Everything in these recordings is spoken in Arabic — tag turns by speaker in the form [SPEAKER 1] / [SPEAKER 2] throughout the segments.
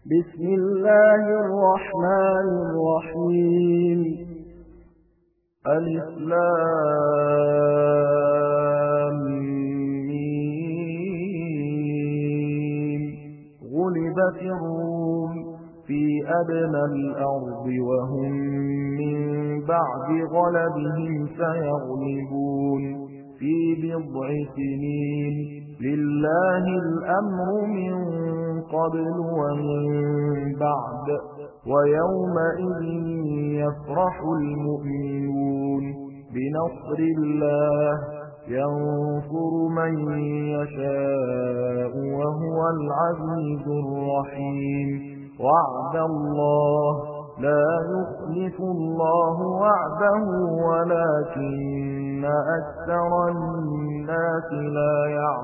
[SPEAKER 1] بسم الله الرحمن الرحيم. ألف لام ميم. غلبت الروم في أدنى الأرض وهم من بعد غلبهم سيغلبون في بضع سنين. لله الأمر من قبل ومن بعد ويومئذ يفرح المؤمنون بنصر الله ينصر من يشاء وهو العزيز الرحيم. وعد الله لا يخلف الله وعده ولكن أكثر الناس لا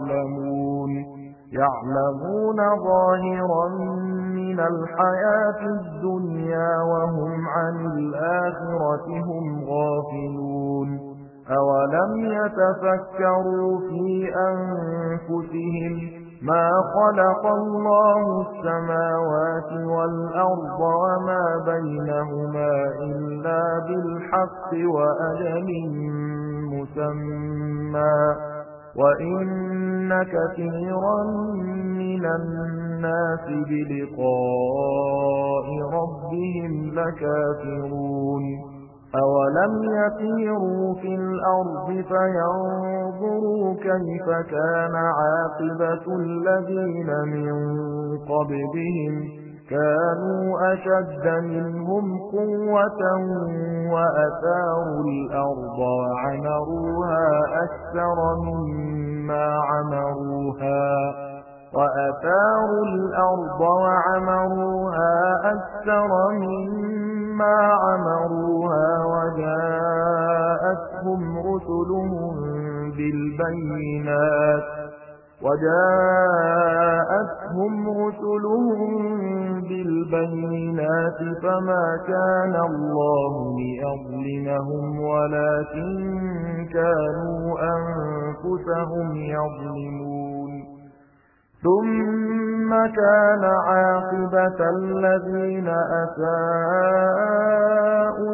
[SPEAKER 1] يعلمون ظاهرا من الحياة الدنيا وهم عن الآخرة هم غافلون. أولم يتفكروا في أنفسهم ما خلق الله السماوات والأرض وما بينهما إلا بالحق وأجل مسمى وإن كثيرا من الناس بلقاء ربهم لكافرون. أولم يسيروا في الأرض فينظروا كيف كان عاقبة الذين من قبلهم كانوا أشد منهم قوة وأثاروا الأرض وعمروها أكثر مما عمروها وجاءتهم رسلهم بالبينات فما كان الله ليظلمهم ولكن كانوا أنفسهم يظلمون. ثم كان عاقبة الذين أساءوا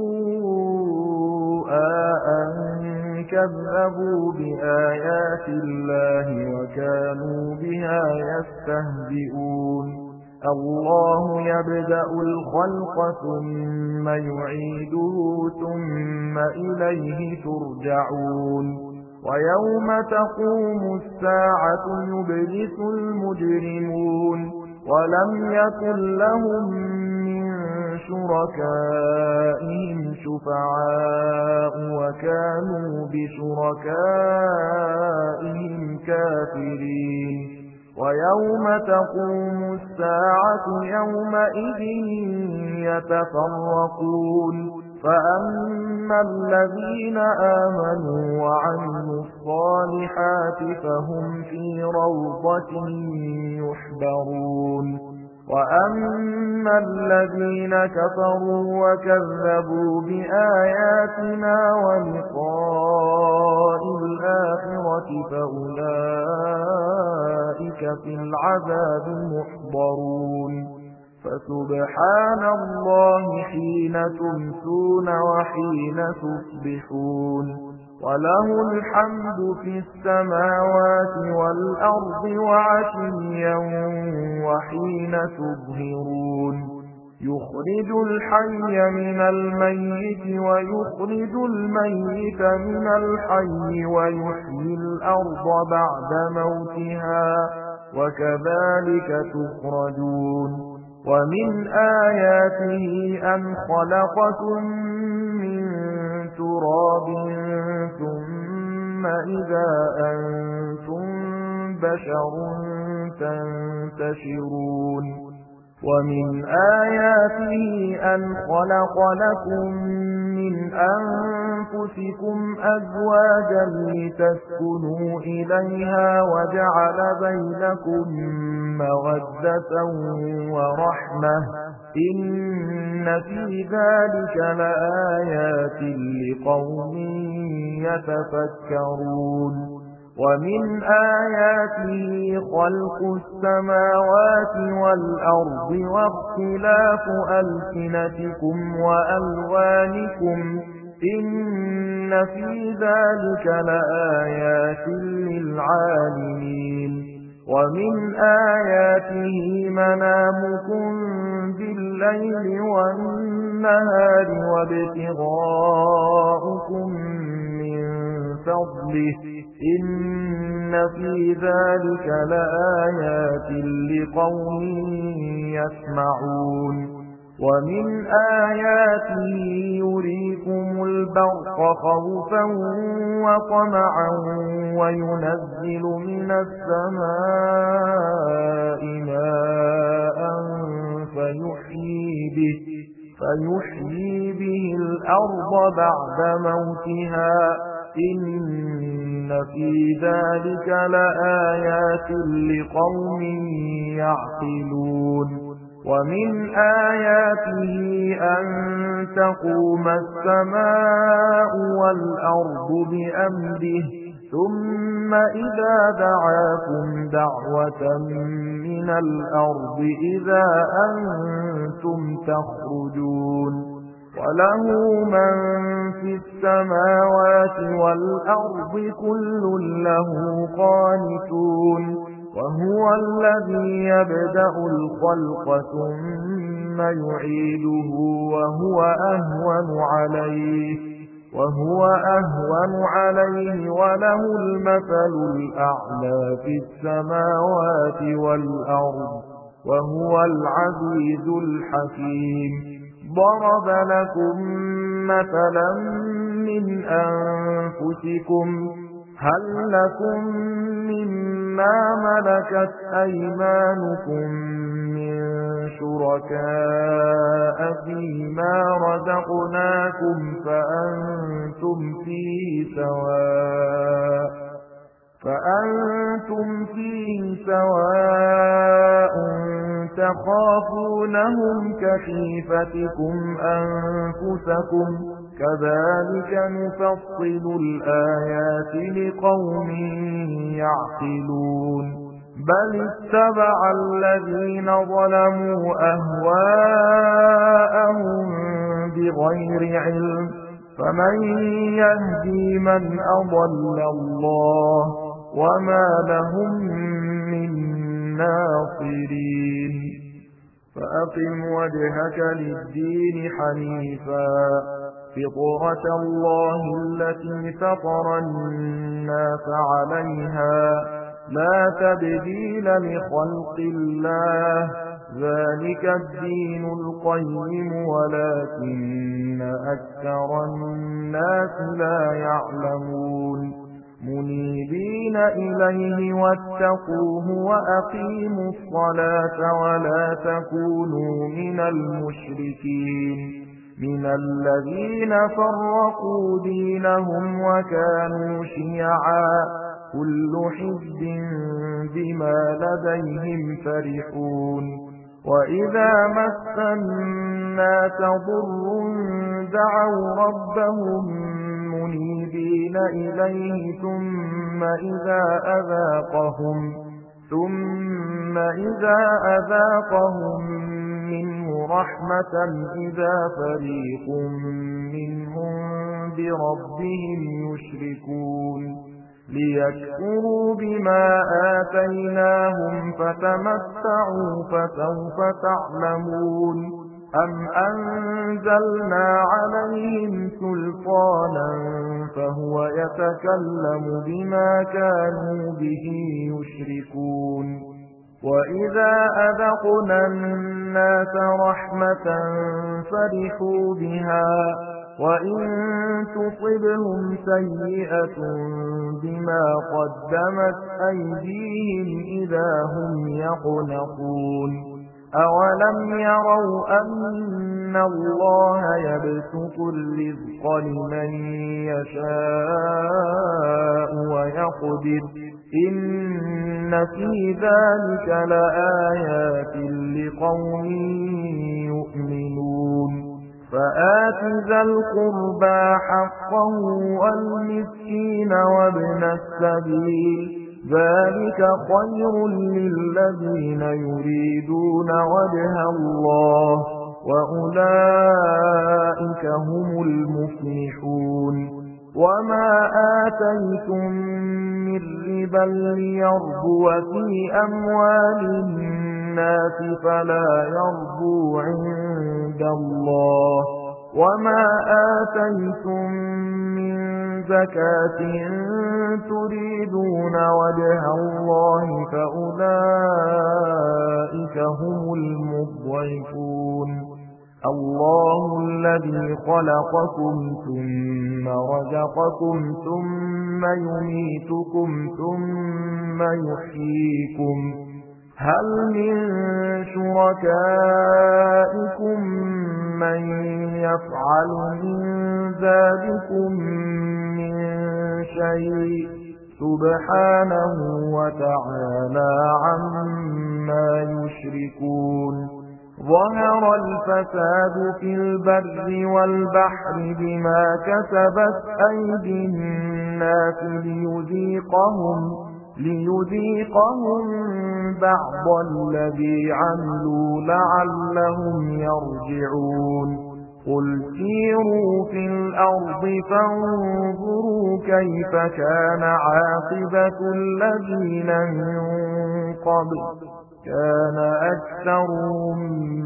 [SPEAKER 1] السوء أن كذبوا بآيات الله وكانوا بها يستهزئون. الله يبدأ الخلق ثم يعيده ثم إليه ترجعون. ويوم تقوم الساعة يبلس المجرمون ولم يكن لهم من شركائهم شفعاء وكانوا بشركائهم كافرين. ويوم تقوم الساعة يومئذ يتفرقون فأما الذين آمنوا وعملوا الصالحات فهم في روضة يحبرون. وأما الذين كفروا وكذبوا بآياتنا ولقاء الآخرة فأولئك في العذاب محضرون. فسبحان الله حين تمسون وحين تصبحون وله الحمد في السماوات والأرض وعشيا وحين تظهرون. يخرج الحي من الميت ويخرج الميت من الحي ويحيي الأرض بعد موتها وكذلك تخرجون. ومن آياته أن خلقكم من تراب ثم إذا أنتم بشر تنتشرون. ومن آياته أن خلق لكم من أنفسكم أزواجا لتسكنوا إليها وجعل بينكم مودة ورحمة إن في ذلك لآيات لقوم يتفكرون. ومن آياته خلق السماوات والأرض واختلاف ألسنتكم وألوانكم إن في ذلك لآيات للعالمين ومن آياته منامكم بالليل والنهار وابتغاؤكم من فضله إن في ذلك لآيات لقوم يسمعون ومن آياته يريكم البرق خوفا وطمعا وينزل من السماء ماء فيحيي به الأرض بعد موتها إن في ذلك لآيات لقوم يعقلون ومن آياته أن تقوم السماء والأرض بأمره ثم إذا دعاكم دعوة من الأرض إذا أنتم تخرجون وله من في السماوات والأرض كل له قانتون وهو الذي يبدأ الخلق ثم يعيده وهو أهون عليه وله المثل الأعلى في السماوات والأرض وهو العزيز الحكيم ضرب لكم مثلا من أنفسكم هل لكم مما ملكت أيمانكم من شركاء فيما رزقناكم فأنتم فيه سواء تخافونهم كخيفتكم أنفسكم كذلك نفصل الآيات لقوم يعقلون بل اتبع الذين ظلموا أهواءهم بغير علم فمن يهدي من أضل الله وما لهم من ناصرين فأقم وجهك للدين حنيفا فطرة الله التي فطر الناس عليها لا تبديل لخلق الله ذلك الدين القيم ولكن أكثر الناس لا يعلمون منيبين إليه واتقوه وأقيموا الصلاة ولا تكونوا من المشركين من الذين فرقوا دينهم وكانوا شيعا كل حزب بما لديهم فرحون وإذا مس الناس ضر دعوا ربهم منيبين إليه ثم إذا أذاقهم منه رحمة إذا فريق منهم بربهم يشركون ليكفروا بما آتيناهم فتمتعوا فسوف تعلمون أم أنزلنا عليهم سلطانا فهو يتكلم بما كانوا به يشركون وإذا أذقنا الناس رحمة فرحوا بها وإن تصبهم سيئة بما قدمت أيديهم إذا هم يقنطون أولم يروا أن الله يبسط الرزق لمن يشاء ويقدر إن في ذلك لآيات لقوم يؤمنون فآت ذا القربى حقه والمسكين وابن السبيل ذلك خير للذين يريدون وجه الله وأولئك هم المفلحون وما آتيتم من ربا ليربو في أموال الناس فلا يربو عند الله وما آتيتم من زكاة تريدون وجه الله فأولئك هم المضعفون الله الذي خلقكم ثم رزقكم ثم يميتكم ثم يحييكم هل من شركائكم من يفعل من ذلكم من شيء سبحانه وتعالى عما يشركون ظهر الفساد في البر والبحر بما كسبت أيدي الناس ليذيقهم بعض الذي عملوا لعلهم يرجعون قل سيروا في الأرض فانظروا كيف كان عاقبة الذين من قبل كان أكثرهم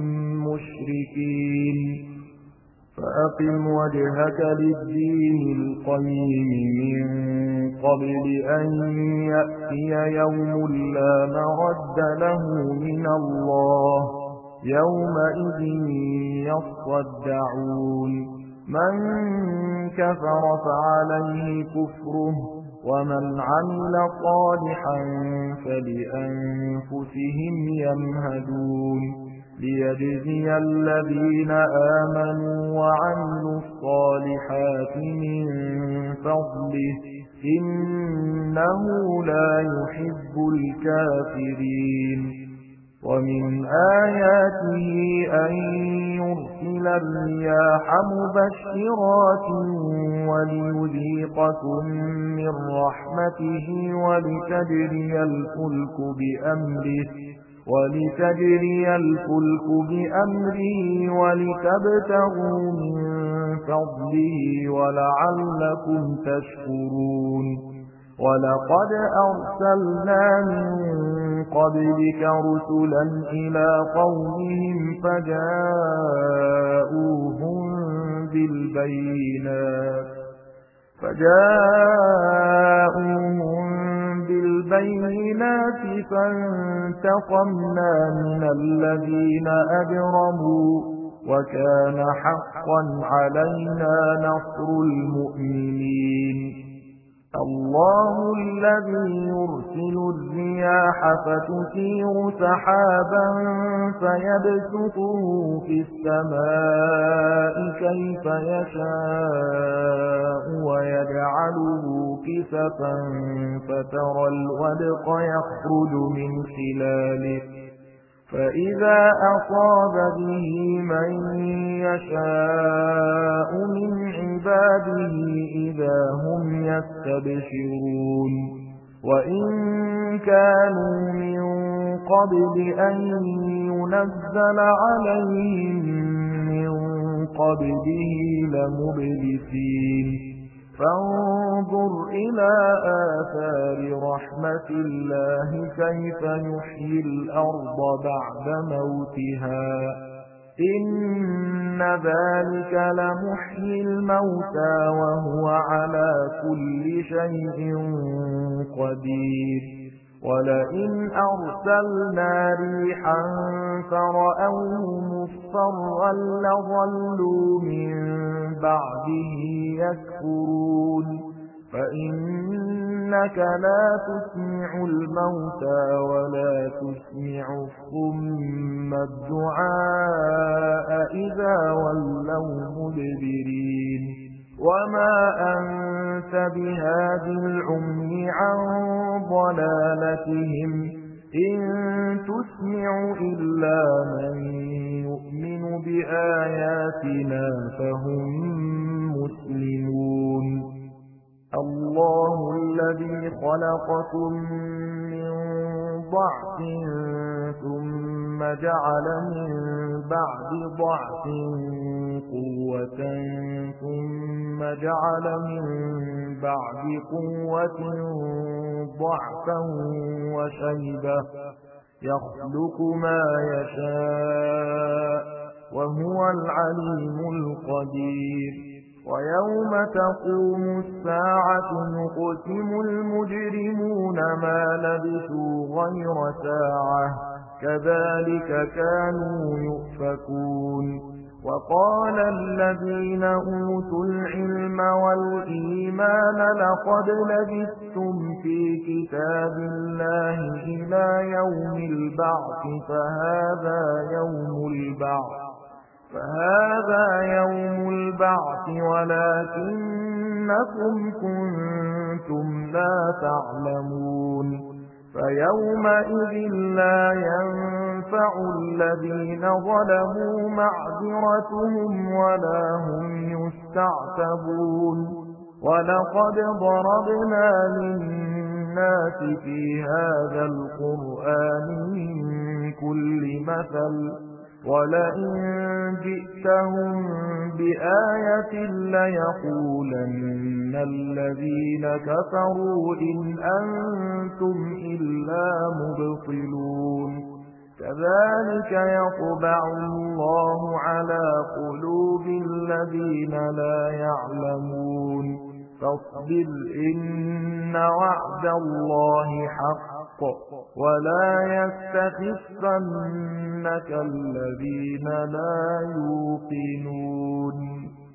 [SPEAKER 1] مشركين فأقم وجهك للدين القيم من قبل أن يأتي يوم لا مرد له من الله يومئذ يصدعون من كفر فعليه كفره ومن عمل صالحا فلأنفسهم يمهدون ليجزي الذين آمنوا وعملوا الصالحات من فضله إنه لا يحب الكافرين ومن آياته أن يرسل الرياح مبشرات وليذيقكم من رحمته ولتجري الفلك بأمره ولتبتغوا من فضله ولعلكم تشكرون ولقد أرسلنا من قبلك رسلا إلى قومهم فجاءوهم بالبينات فانتقمنا من الذين أجرموا وكان حقا علينا نصر المؤمنين الله الذي يرسل الرياح فتثير سحابا فيبسطه في السماء كيف يشاء ويجعله كسفا فترى الودق يخرج من خلاله فإذا أصاب به من يشاء من عباده إذا هم يستبشرون وإن كانوا من قبل أن ينزل عليهم من قبله لمبلسين فانظر إلى آثار رحمة الله كيف يحيي الأرض بعد موتها إن ذلك لمحيي الموتى وهو على كل شيء قدير ولئن أرسلنا ريحا فرأوه مصفرا لظلوا من بعده يكفرون فإنك لا تسمع الموتى ولا تسمع الصم الدعاء إذا ولوا مدبرين وما أنت بهاد العمي عن ضلالتهم إن تسمع إلا من يؤمن بآيات بآياتنا فهم مسلمون الله الذي خلقكم من ضعف ثم جعل من بعد ضعف قوة ثم جعل من بعد قوة ضعفا وشيبة يخلق ما يشاء وهو العليم القدير ويوم تقوم الساعة يقسم المجرمون ما لبثوا غير ساعة كذلك كانوا يؤفكون وقال الذين أوتوا العلم والإيمان لقد لبثتم في كتاب الله إلى يوم البعث فهذا يوم البعث ولكنكم كنتم لا تعلمون فيومئذ لا ينفع الذين ظلموا معذرتهم ولا هم يستعتبون ولقد ضربنا للناس في هذا القرآن من كل مثل ولئن جئتهم بآية ليقولن الذين كفروا إن أنتم إلا مبطلون كذلك يطبع الله على قلوب الذين لا يعلمون فاصبر إن وعد الله حق ولا يستخفنك الذين لا يوقنون